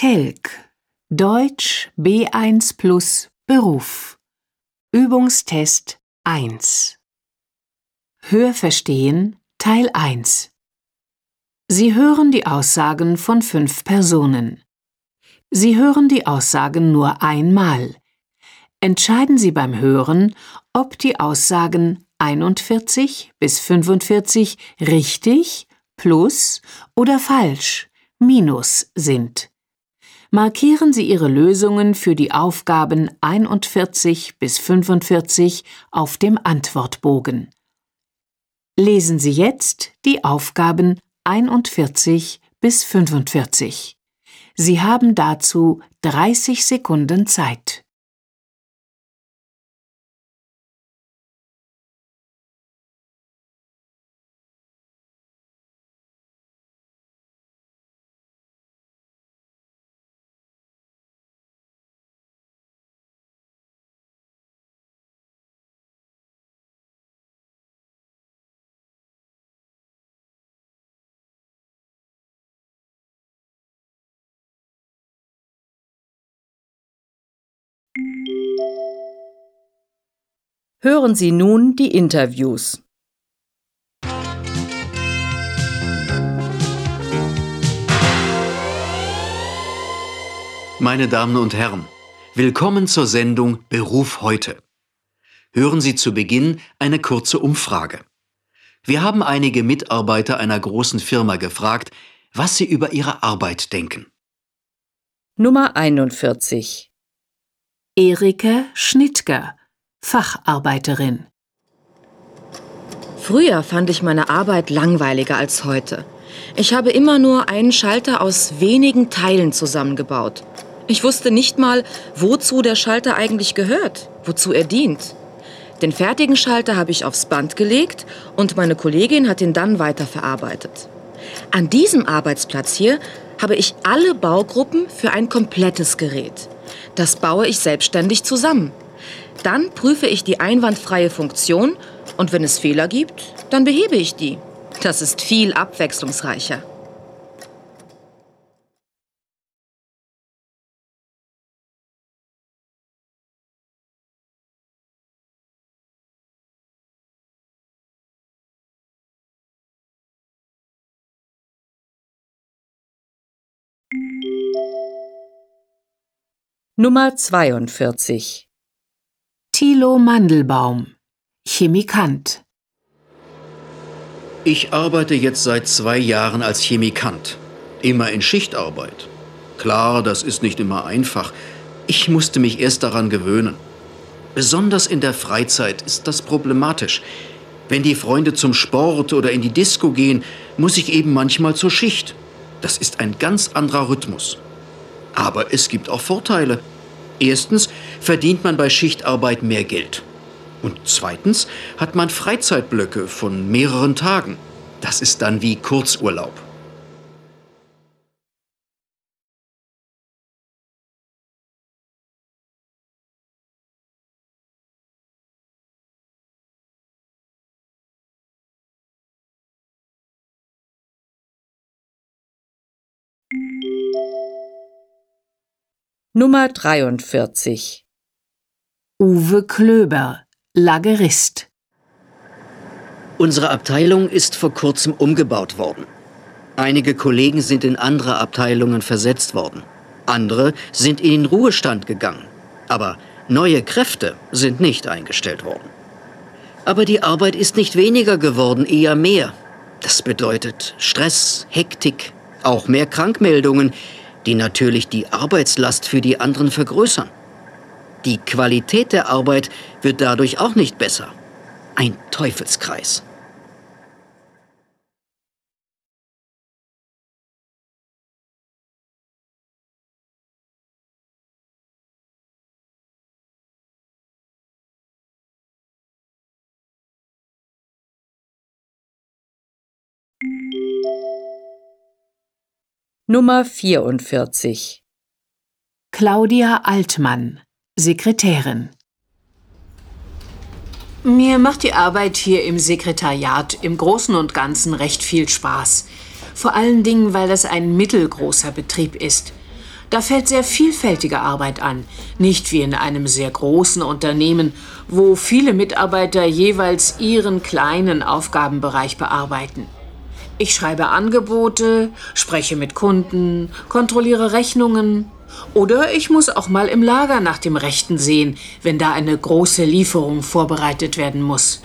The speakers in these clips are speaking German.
Telg Deutsch B1 plus Beruf Übungstest 1 Hörverstehen Teil 1 Sie hören die Aussagen von 5 Personen. Sie hören die Aussagen nur einmal. Entscheiden Sie beim Hören, ob die Aussagen 41 bis 45 richtig, plus oder falsch, minus sind. Markieren Sie Ihre Lösungen für die Aufgaben 41 bis 45 auf dem Antwortbogen. Lesen Sie jetzt die Aufgaben 41 bis 45. Sie haben dazu 30 Sekunden Zeit. Hören Sie nun die Interviews. Meine Damen und Herren, willkommen zur Sendung Beruf heute. Hören Sie zu Beginn eine kurze Umfrage. Wir haben einige Mitarbeiter einer großen Firma gefragt, was sie über ihre Arbeit denken. Nummer 41. Erike Schnittger, Facharbeiterin. Früher fand ich meine Arbeit langweiliger als heute. Ich habe immer nur einen Schalter aus wenigen Teilen zusammengebaut. Ich wusste nicht mal, wozu der Schalter eigentlich gehört, wozu er dient. Den fertigen Schalter habe ich aufs Band gelegt und meine Kollegin hat ihn dann weiterverarbeitet. An diesem Arbeitsplatz hier habe ich alle Baugruppen für ein komplettes Gerät. Das baue ich selbstständig zusammen. Dann prüfe ich die einwandfreie Funktion und wenn es Fehler gibt, dann behebe ich die. Das ist viel abwechslungsreicher. Nummer 42. Thilo Mandelbaum, Chemikant. Ich arbeite jetzt seit 2 Jahren als Chemikant. Immer in Schichtarbeit. Klar, das ist nicht immer einfach. Ich musste mich erst daran gewöhnen. Besonders in der Freizeit ist das problematisch. Wenn die Freunde zum Sport oder in die Disco gehen, muss ich eben manchmal zur Schicht. Das ist ein ganz anderer Rhythmus. Aber es gibt auch Vorteile. Erstens verdient man bei Schichtarbeit mehr Geld. Und zweitens hat man Freizeitblöcke von mehreren Tagen. Das ist dann wie Kurzurlaub. Nummer 43. Uwe Klöber, Lagerist. Unsere Abteilung ist vor kurzem umgebaut worden. Einige Kollegen sind in andere Abteilungen versetzt worden. Andere sind in den Ruhestand gegangen. Aber neue Kräfte sind nicht eingestellt worden. Aber die Arbeit ist nicht weniger geworden, eher mehr. Das bedeutet Stress, Hektik, auch mehr Krankmeldungen, die natürlich die Arbeitslast für die anderen vergrößern. Die Qualität der Arbeit wird dadurch auch nicht besser. Ein Teufelskreis. Nummer 44. Claudia Altmann, Sekretärin. Mir macht die Arbeit hier im Sekretariat im Großen und Ganzen recht viel Spaß. Vor allen Dingen, weil das ein mittelgroßer Betrieb ist. Da fällt sehr vielfältige Arbeit an, nicht wie in einem sehr großen Unternehmen, wo viele Mitarbeiter jeweils ihren kleinen Aufgabenbereich bearbeiten. Ich schreibe Angebote, spreche mit Kunden, kontrolliere Rechnungen. Oder ich muss auch mal im Lager nach dem Rechten sehen, wenn da eine große Lieferung vorbereitet werden muss.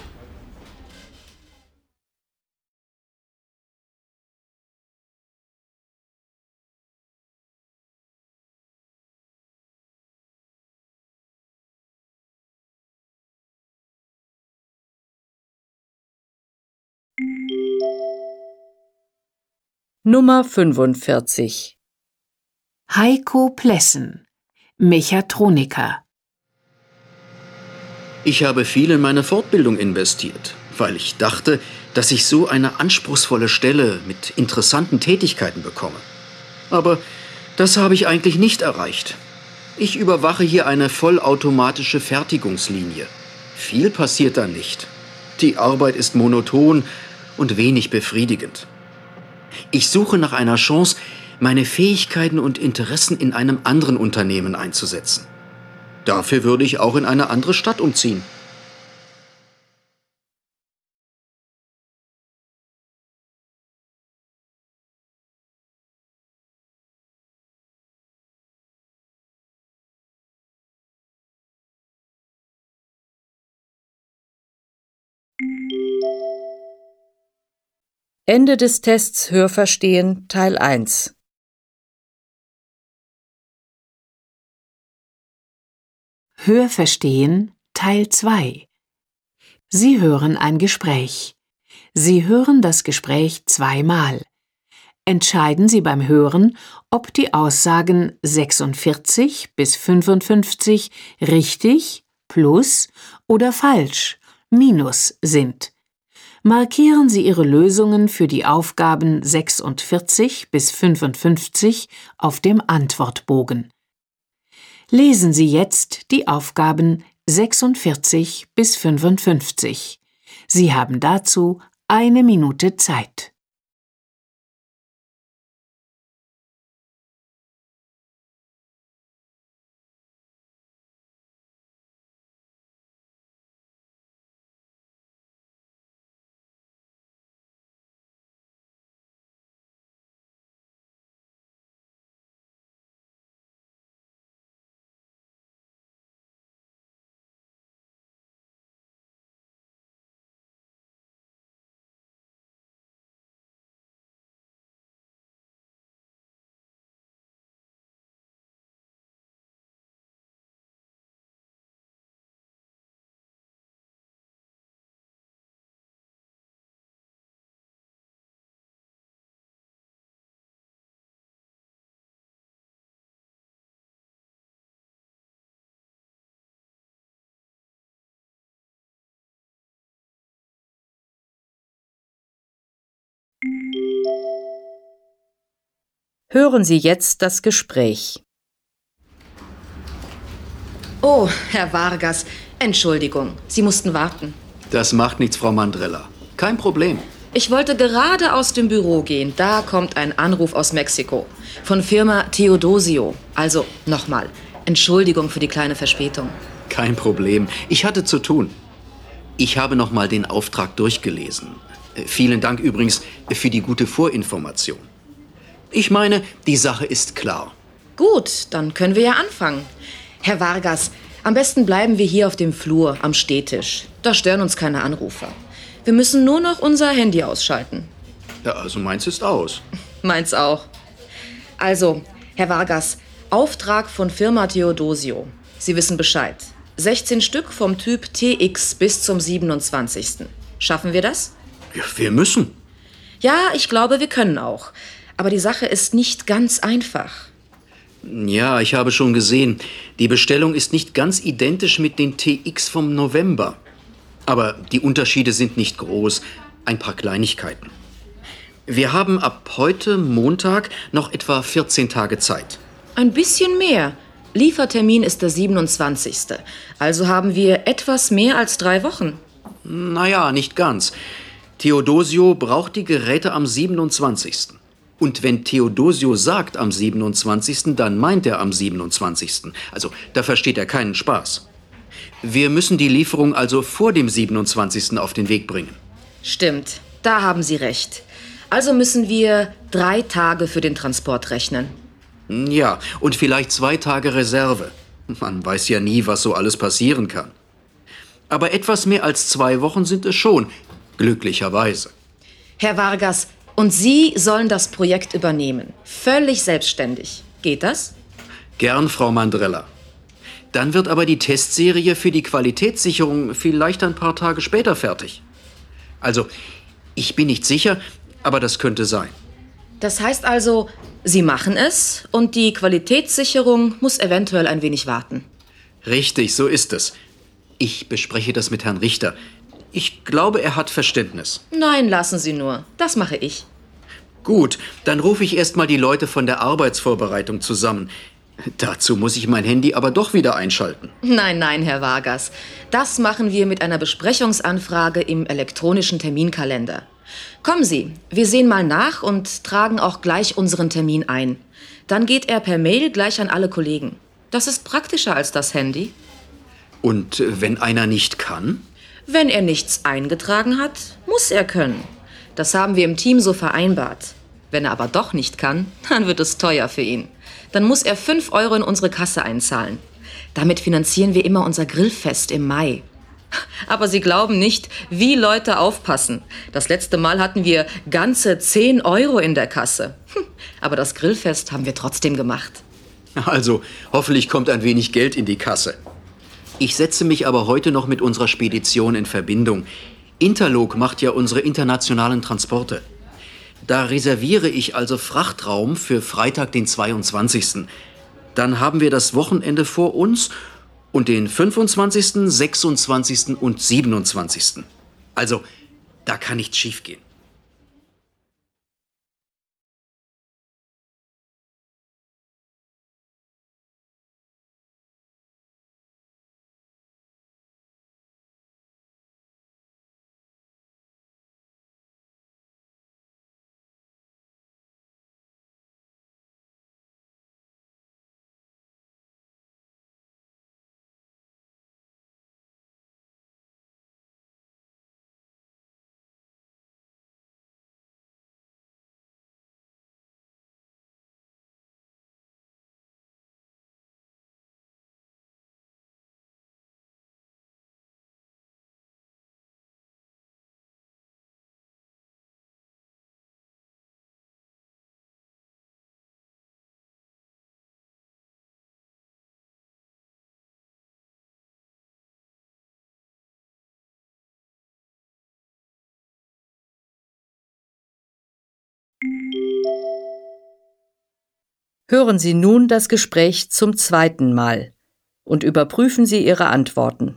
Nummer 45. Heiko Plessen, Mechatroniker. Ich habe viel in meine Fortbildung investiert, weil ich dachte, dass ich so eine anspruchsvolle Stelle mit interessanten Tätigkeiten bekomme. Aber das habe ich eigentlich nicht erreicht. Ich überwache hier eine vollautomatische Fertigungslinie. Viel passiert da nicht. Die Arbeit ist monoton und wenig befriedigend. Ich suche nach einer Chance, meine Fähigkeiten und Interessen in einem anderen Unternehmen einzusetzen. Dafür würde ich auch in eine andere Stadt umziehen. Ende des Tests Hörverstehen Teil 1. Hörverstehen Teil 2. Sie hören ein Gespräch. Sie hören das Gespräch zweimal. Entscheiden Sie beim Hören, ob die Aussagen 46 bis 55 richtig, plus oder falsch, minus sind. Markieren Sie Ihre Lösungen für die Aufgaben 46 bis 55 auf dem Antwortbogen. Lesen Sie jetzt die Aufgaben 46 bis 55. Sie haben dazu 1 Minute Zeit. Hören Sie jetzt das Gespräch. Oh, Herr Vargas, Entschuldigung, Sie mussten warten. Das macht nichts, Frau Mandrella. Kein Problem. Ich wollte gerade aus dem Büro gehen. Da kommt ein Anruf aus Mexiko. Von Firma Teodosio. Also, nochmal, Entschuldigung für die kleine Verspätung. Kein Problem. Ich hatte zu tun. Ich habe noch mal den Auftrag durchgelesen. Vielen Dank übrigens für die gute Vorinformation. Ich meine, die Sache ist klar. Gut, dann können wir ja anfangen. Herr Vargas, am besten bleiben wir hier auf dem Flur am Stehtisch. Da stören uns keine Anrufer. Wir müssen nur noch unser Handy ausschalten. Ja, also meins ist aus. Meins auch. Also, Herr Vargas, Auftrag von Firma Teodosio. Sie wissen Bescheid. 16 Stück vom Typ TX bis zum 27. Schaffen wir das? Ja, wir müssen. Ja, ich glaube, wir können auch. Aber die Sache ist nicht ganz einfach. Ja, ich habe schon gesehen. Die Bestellung ist nicht ganz identisch mit den TX vom November. Aber die Unterschiede sind nicht groß. Ein paar Kleinigkeiten. Wir haben ab heute, Montag, noch etwa 14 Tage Zeit. Ein bisschen mehr. Liefertermin ist der 27. Also haben wir etwas mehr als 3 Wochen. Naja, nicht ganz. Teodosio braucht die Geräte am 27. Und wenn Theodosio sagt am 27., dann meint er am 27. Also, da versteht er keinen Spaß. Wir müssen die Lieferung also vor dem 27. auf den Weg bringen. Stimmt, da haben Sie recht. Also müssen wir 3 Tage für den Transport rechnen. Ja, und vielleicht 2 Tage Reserve. Man weiß ja nie, was so alles passieren kann. Aber etwas mehr als 2 Wochen sind es schon, glücklicherweise. Herr Vargas, und Sie sollen das Projekt übernehmen. Völlig selbstständig. Geht das? Gern, Frau Mandrella. Dann wird aber die Testserie für die Qualitätssicherung vielleicht ein paar Tage später fertig. Also, ich bin nicht sicher, aber das könnte sein. Das heißt also, Sie machen es und die Qualitätssicherung muss eventuell ein wenig warten. Richtig, so ist es. Ich bespreche das mit Herrn Richter. Ich glaube, er hat Verständnis. Nein, lassen Sie nur. Das mache ich. Gut, dann rufe ich erst mal die Leute von der Arbeitsvorbereitung zusammen. Dazu muss ich mein Handy aber doch wieder einschalten. Nein, nein, Herr Vargas. Das machen wir mit einer Besprechungsanfrage im elektronischen Terminkalender. Kommen Sie, wir sehen mal nach und tragen auch gleich unseren Termin ein. Dann geht er per Mail gleich an alle Kollegen. Das ist praktischer als das Handy. Und wenn einer nicht kann? Wenn er nichts eingetragen hat, muss er können. Das haben wir im Team so vereinbart. Wenn er aber doch nicht kann, dann wird es teuer für ihn. Dann muss er 5 € in unsere Kasse einzahlen. Damit finanzieren wir immer unser Grillfest im Mai. Aber Sie glauben nicht, wie Leute aufpassen. Das letzte Mal hatten wir ganze 10 € in der Kasse. Aber das Grillfest haben wir trotzdem gemacht. Also, hoffentlich kommt ein wenig Geld in die Kasse. Ich setze mich aber heute noch mit unserer Spedition in Verbindung. Interlog macht ja unsere internationalen Transporte. Da reserviere ich also Frachtraum für Freitag, den 22. Dann haben wir das Wochenende vor uns und den 25., 26. und 27. Also, da kann nichts schiefgehen. Hören Sie nun das Gespräch zum 2. Mal und überprüfen Sie Ihre Antworten.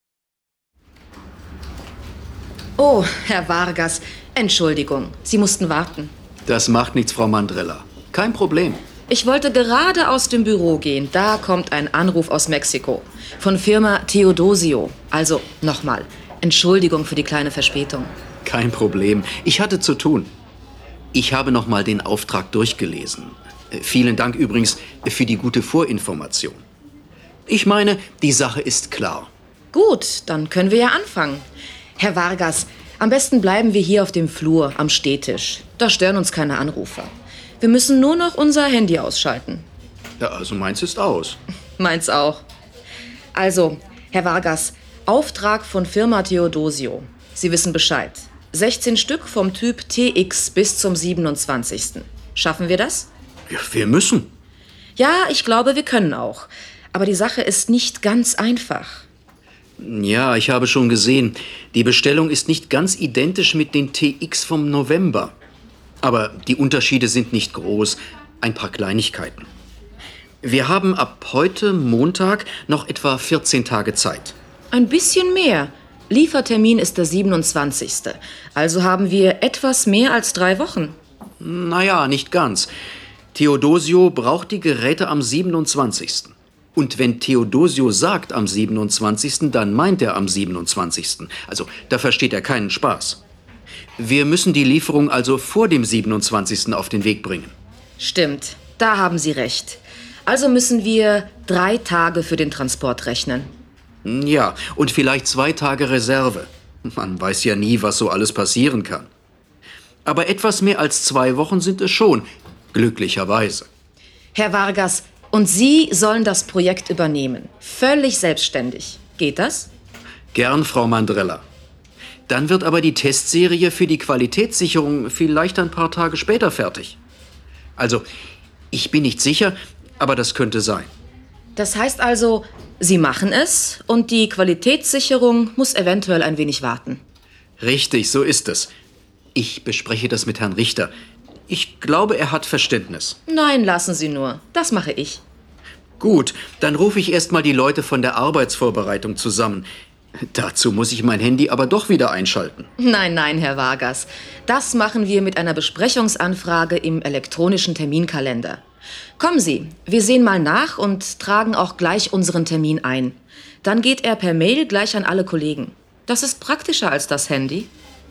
Oh, Herr Vargas, Entschuldigung, Sie mussten warten. Das macht nichts, Frau Mandrella. Kein Problem. Ich wollte gerade aus dem Büro gehen. Da kommt ein Anruf aus Mexiko. Von Firma Theodosio. Also, nochmal, Entschuldigung für die kleine Verspätung. Kein Problem. Ich hatte zu tun. Ich habe noch mal den Auftrag durchgelesen. Vielen Dank übrigens für die gute Vorinformation. Ich meine, die Sache ist klar. Gut, dann können wir ja anfangen. Herr Vargas, am besten bleiben wir hier auf dem Flur am Stehtisch. Da stören uns keine Anrufer. Wir müssen nur noch unser Handy ausschalten. Ja, also meins ist aus. Meins auch. Also, Herr Vargas, Auftrag von Firma Theodosio. Sie wissen Bescheid. 16 Stück vom Typ TX bis zum 27. Schaffen wir das? Ja, wir müssen. Ja, ich glaube, wir können auch. Aber die Sache ist nicht ganz einfach. Ja, ich habe schon gesehen. Die Bestellung ist nicht ganz identisch mit den TX vom November. Aber die Unterschiede sind nicht groß. Ein paar Kleinigkeiten. Wir haben ab heute, Montag, noch etwa 14 Tage Zeit. Ein bisschen mehr. Liefertermin ist der 27. Also haben wir etwas mehr als 3 Wochen. Naja, nicht ganz. Theodosio braucht die Geräte am 27. Und wenn Theodosio sagt am 27., dann meint er am 27. Also, da versteht er keinen Spaß. Wir müssen die Lieferung also vor dem 27. auf den Weg bringen. Stimmt, da haben Sie recht. Also müssen wir 3 Tage für den Transport rechnen. Ja, und vielleicht 2 Tage Reserve. Man weiß ja nie, was so alles passieren kann. Aber etwas mehr als 2 Wochen sind es schon, glücklicherweise. Herr Vargas, und Sie sollen das Projekt übernehmen. Völlig selbstständig. Geht das? Gern, Frau Mandrella. Dann wird aber die Testserie für die Qualitätssicherung vielleicht ein paar Tage später fertig. Also, ich bin nicht sicher, aber das könnte sein. Das heißt also, Sie machen es und die Qualitätssicherung muss eventuell ein wenig warten. Richtig, so ist es. Ich bespreche das mit Herrn Richter. Ich glaube, er hat Verständnis. Nein, lassen Sie nur. Das mache ich. Gut, dann rufe ich erst mal die Leute von der Arbeitsvorbereitung zusammen. Dazu muss ich mein Handy aber doch wieder einschalten. Nein, Herr Vargas. Das machen wir mit einer Besprechungsanfrage im elektronischen Terminkalender. Kommen Sie, wir sehen mal nach und tragen auch gleich unseren Termin ein. Dann geht er per Mail gleich an alle Kollegen. Das ist praktischer als das Handy.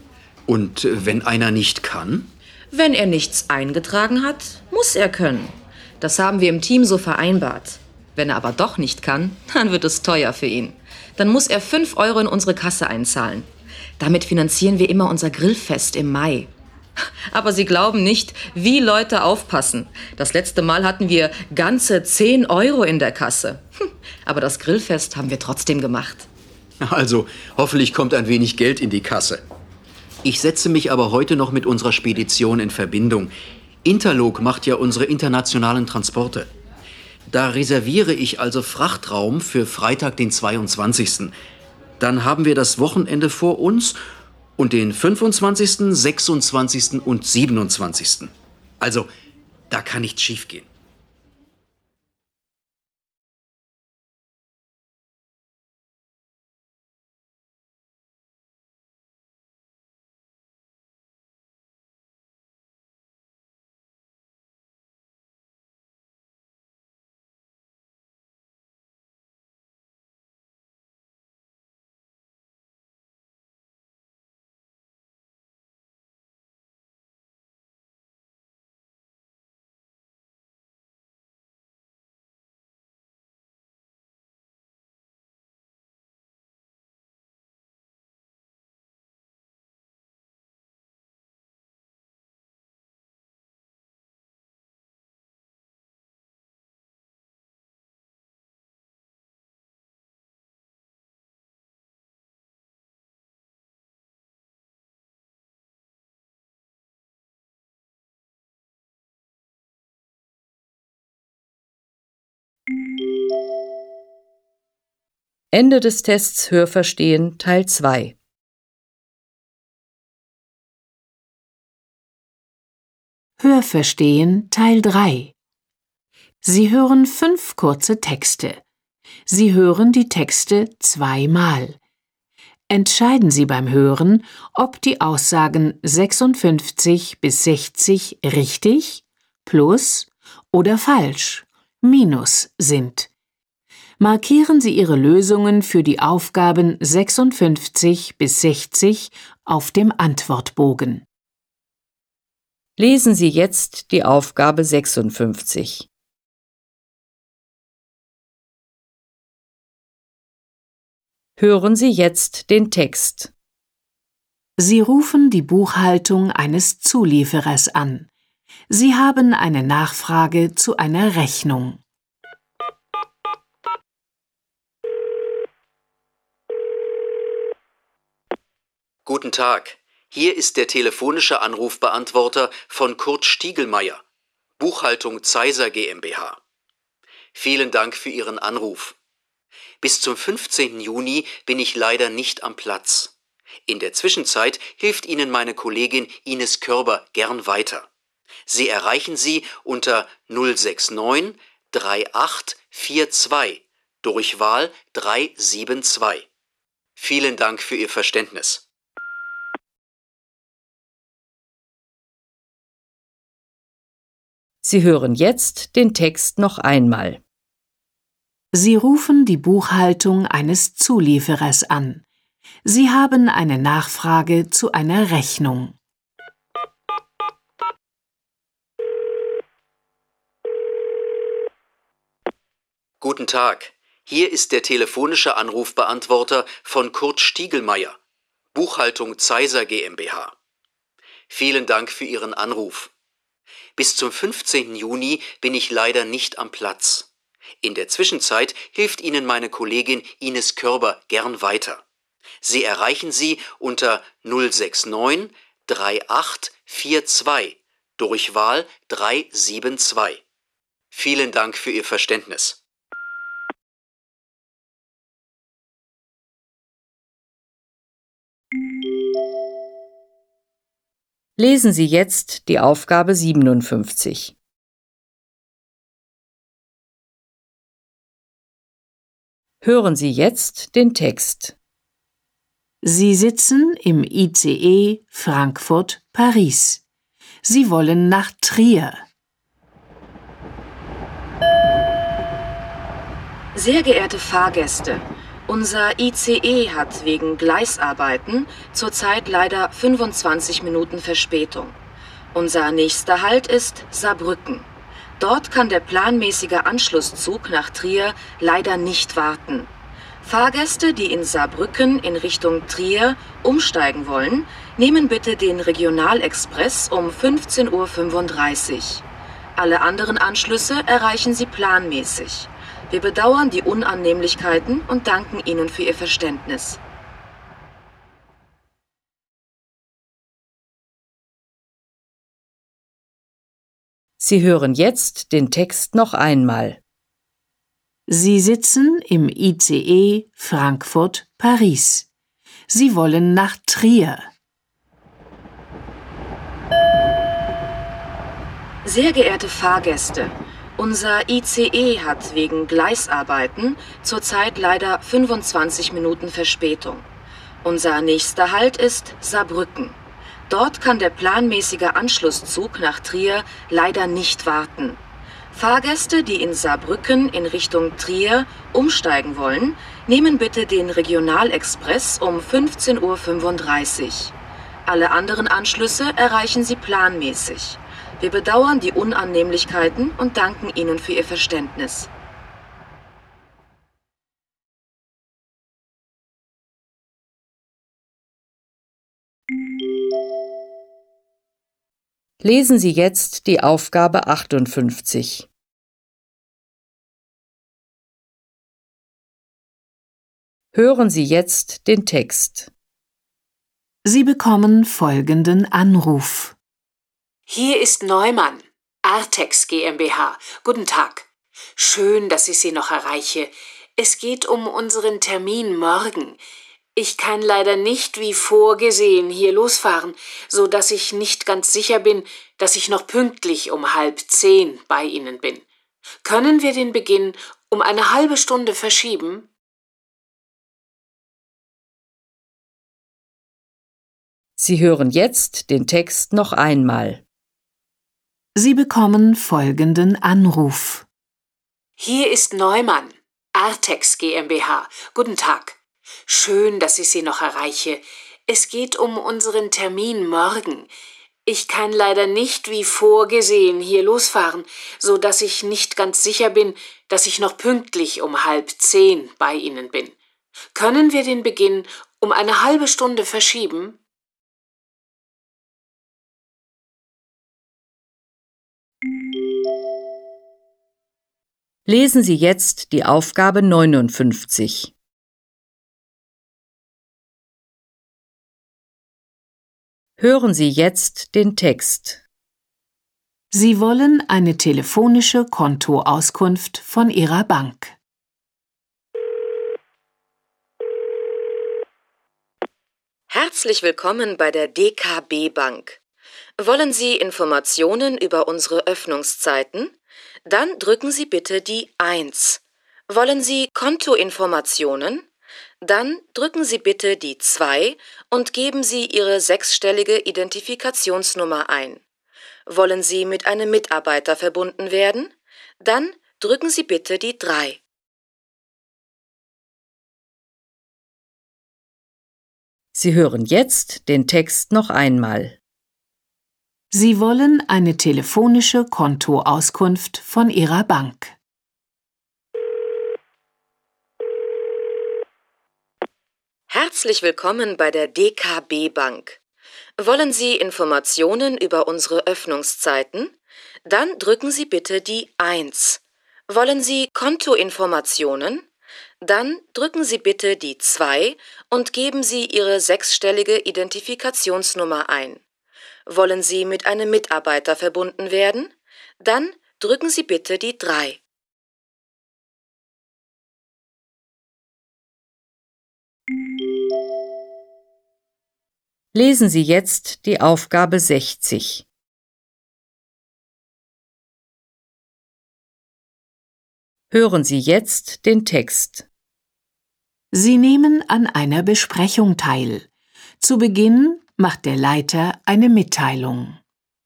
Und wenn einer nicht kann? Wenn er nichts eingetragen hat, muss er können. Das haben wir im Team so vereinbart. Wenn er aber doch nicht kann, dann wird es teuer für ihn. Dann muss er 5 Euro in unsere Kasse einzahlen. Damit finanzieren wir immer unser Grillfest im Mai. Aber Sie glauben nicht, wie Leute aufpassen. Das letzte Mal hatten wir ganze 10 Euro in der Kasse. Aber das Grillfest haben wir trotzdem gemacht. Also, hoffentlich kommt ein wenig Geld in die Kasse. Ich setze mich aber heute noch mit unserer Spedition in Verbindung. Interlog macht ja unsere internationalen Transporte. Da reserviere ich also Frachtraum für Freitag, den 22. Dann haben wir das Wochenende vor uns und den 25., 26. und 27. Also, da kann nichts schiefgehen. Ende des Tests Hörverstehen Teil 2. Hörverstehen Teil 3. Sie hören 5 kurze Texte. Sie hören die Texte 2-mal. Entscheiden Sie beim Hören, ob die Aussagen 56 bis 60 richtig, plus oder falsch, minus sind. Markieren Sie Ihre Lösungen für die Aufgaben 56 bis 60 auf dem Antwortbogen. Lesen Sie jetzt die Aufgabe 56. Hören Sie jetzt den Text. Sie rufen die Buchhaltung eines Zulieferers an. Sie haben eine Nachfrage zu einer Rechnung. Guten Tag, hier ist der telefonische Anrufbeantworter von Kurt Stiegelmeier, Buchhaltung Zeiser GmbH. Vielen Dank für Ihren Anruf. Bis zum 15. Juni bin ich leider nicht am Platz. In der Zwischenzeit hilft Ihnen meine Kollegin Ines Körber gern weiter. Sie erreichen sie unter 069 3842, Durchwahl 372. Vielen Dank für Ihr Verständnis. Sie hören jetzt den Text noch einmal. Sie rufen die Buchhaltung eines Zulieferers an. Sie haben eine Nachfrage zu einer Rechnung. Guten Tag, hier ist der telefonische Anrufbeantworter von Kurt Stiegelmeier, Buchhaltung Zeiser GmbH. Vielen Dank für Ihren Anruf. Bis zum 15. Juni bin ich leider nicht am Platz. In der Zwischenzeit hilft Ihnen meine Kollegin Ines Körber gern weiter. Sie erreichen sie unter 069 3842, Durchwahl 372. Vielen Dank für Ihr Verständnis. Lesen Sie jetzt die Aufgabe 57. Hören Sie jetzt den Text. Sie sitzen im ICE Frankfurt-Paris. Sie wollen nach Trier. Sehr geehrte Fahrgäste, unser ICE hat wegen Gleisarbeiten zurzeit leider 25 Minuten Verspätung. Unser nächster Halt ist Saarbrücken. Dort kann der planmäßige Anschlusszug nach Trier leider nicht warten. Fahrgäste, die in Saarbrücken in Richtung Trier umsteigen wollen, nehmen bitte den Regionalexpress um 15:35 Uhr. Alle anderen Anschlüsse erreichen Sie planmäßig. Wir bedauern die Unannehmlichkeiten und danken Ihnen für Ihr Verständnis. Sie hören jetzt den Text noch einmal. Sie sitzen im ICE Frankfurt-Paris. Sie wollen nach Trier. Sehr geehrte Fahrgäste, unser ICE hat wegen Gleisarbeiten zurzeit leider 25 Minuten Verspätung. Unser nächster Halt ist Saarbrücken. Dort kann der planmäßige Anschlusszug nach Trier leider nicht warten. Fahrgäste, die in Saarbrücken in Richtung Trier umsteigen wollen, nehmen bitte den Regionalexpress um 15:35 Uhr. Alle anderen Anschlüsse erreichen Sie planmäßig. Wir bedauern die Unannehmlichkeiten und danken Ihnen für Ihr Verständnis. Lesen Sie jetzt die Aufgabe 58. Hören Sie jetzt den Text. Sie bekommen folgenden Anruf. Hier ist Neumann, Artex GmbH. Guten Tag. Schön, dass ich Sie noch erreiche. Es geht um unseren Termin morgen. Ich kann leider nicht wie vorgesehen hier losfahren, so dass ich nicht ganz sicher bin, dass ich noch pünktlich um 9:30 bei Ihnen bin. Können wir den Beginn um eine halbe Stunde verschieben? Sie hören jetzt den Text noch einmal. Sie bekommen folgenden Anruf. Hier ist Neumann, Artex GmbH. Guten Tag. Schön, dass ich Sie noch erreiche. Es geht um unseren Termin morgen. Ich kann leider nicht wie vorgesehen hier losfahren, so dass ich nicht ganz sicher bin, dass ich noch pünktlich um 9:30 bei Ihnen bin. Können wir den Beginn um eine halbe Stunde verschieben? Lesen Sie jetzt die Aufgabe 59. Hören Sie jetzt den Text. Sie wollen eine telefonische Kontoauskunft von Ihrer Bank. Herzlich willkommen bei der DKB Bank. Wollen Sie Informationen über unsere Öffnungszeiten? Dann drücken Sie bitte die 1. Wollen Sie Kontoinformationen? Dann drücken Sie bitte die 2 und geben Sie Ihre 6-stellige Identifikationsnummer ein. Wollen Sie mit einem Mitarbeiter verbunden werden? Dann drücken Sie bitte die 3. Sie hören jetzt den Text noch einmal. Sie wollen eine telefonische Kontoauskunft von Ihrer Bank. Herzlich willkommen bei der DKB Bank. Wollen Sie Informationen über unsere Öffnungszeiten? Dann drücken Sie bitte die 1. Wollen Sie Kontoinformationen? Dann drücken Sie bitte die 2 und geben Sie Ihre 6-stellige Identifikationsnummer ein. Wollen Sie mit einem Mitarbeiter verbunden werden? Dann drücken Sie bitte die 3. Lesen Sie jetzt die Aufgabe 60. Hören Sie jetzt den Text. Sie nehmen an einer Besprechung teil. Zu Beginn macht der Leiter eine Mitteilung.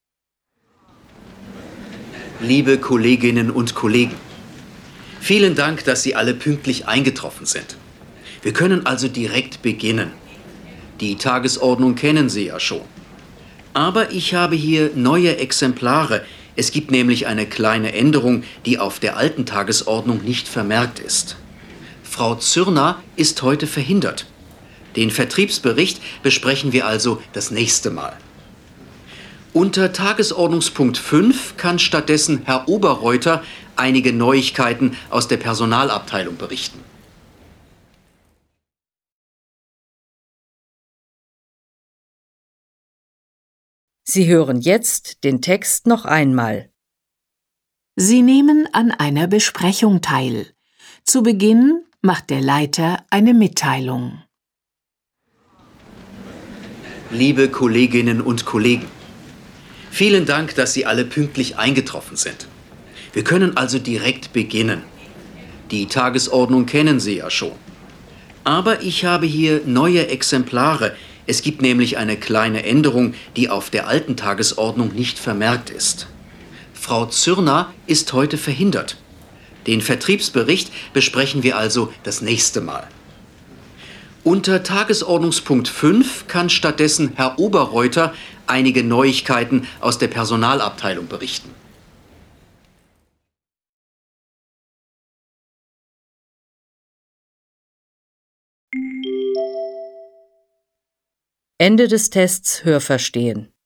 Liebe Kolleginnen und Kollegen, vielen Dank, dass Sie alle pünktlich eingetroffen sind. Wir können also direkt beginnen. Die Tagesordnung kennen Sie ja schon. Aber ich habe hier neue Exemplare. Es gibt nämlich eine kleine Änderung, die auf der alten Tagesordnung nicht vermerkt ist. Frau Zürner ist heute verhindert. Den Vertriebsbericht besprechen wir also das nächste Mal. Unter Tagesordnungspunkt 5 kann stattdessen Herr Oberreuter einige Neuigkeiten aus der Personalabteilung berichten. Sie hören jetzt den Text noch einmal. Sie nehmen an einer Besprechung teil. Zu Beginn macht der Leiter eine Mitteilung. Liebe Kolleginnen und Kollegen, vielen Dank, dass Sie alle pünktlich eingetroffen sind. Wir können also direkt beginnen. Die Tagesordnung kennen Sie ja schon. Aber ich habe hier neue Exemplare. Es gibt nämlich eine kleine Änderung, die auf der alten Tagesordnung nicht vermerkt ist. Frau Zürner ist heute verhindert. Den Vertriebsbericht besprechen wir also das nächste Mal. Unter Tagesordnungspunkt 5 kann stattdessen Herr Oberreuter einige Neuigkeiten aus der Personalabteilung berichten. Ende des Tests Hörverstehen.